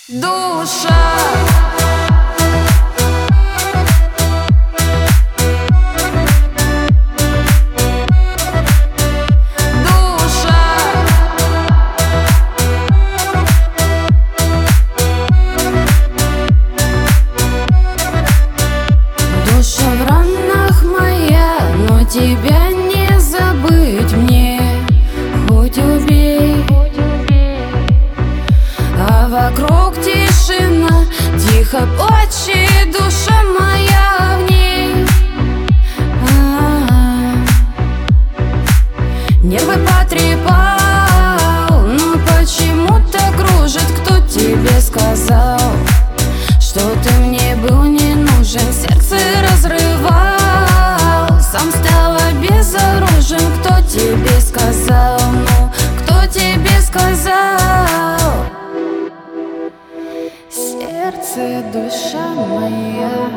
душа. Душа в ранах моя, но тебя не забыть мне, хоть убей. А вокруг тишина, тихо плачет душа моя в ней. Нервы потрепал, но почему-то кружит. Кто тебе сказал, что ты мне был не нужен? Сердце разрывал, сам стал обезоружен. Кто тебе сказал, ну, кто тебе сказал? Сердце, душа моя.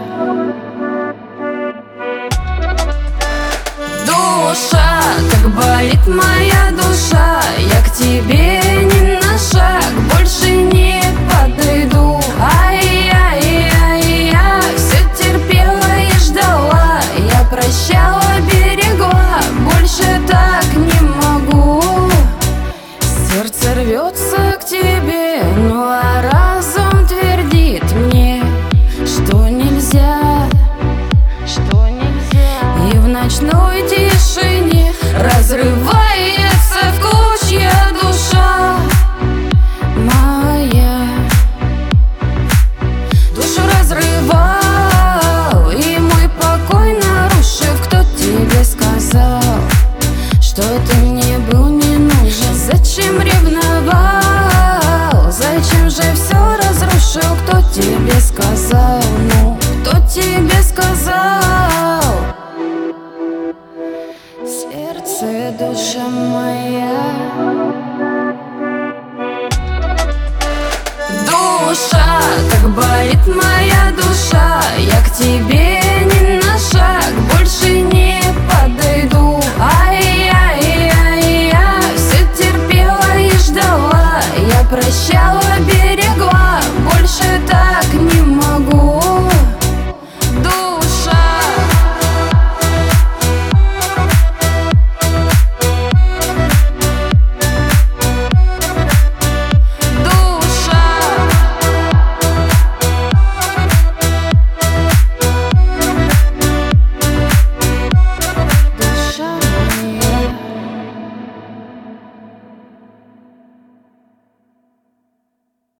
Душа, как болит моя душа, я к тебе ни на шаг больше не подойду. Ай-яй-яй-я, все терпела и ждала, я прощала, берегла, больше так не могу. Сердце рвется к тебе, ну а разум твердит мне, что нельзя. И в ночной тишине разрывается в клочья душа моя. Душу разрывал и мой покой нарушив. Кто тебе сказал, Что ты мне был не нужен? зачем ревновал? Зачем же все разрушил? Кто тебе сказал, ну, кто тебе сказал? Сердце, душа моя. Душа, как болит моя душа, я к тебе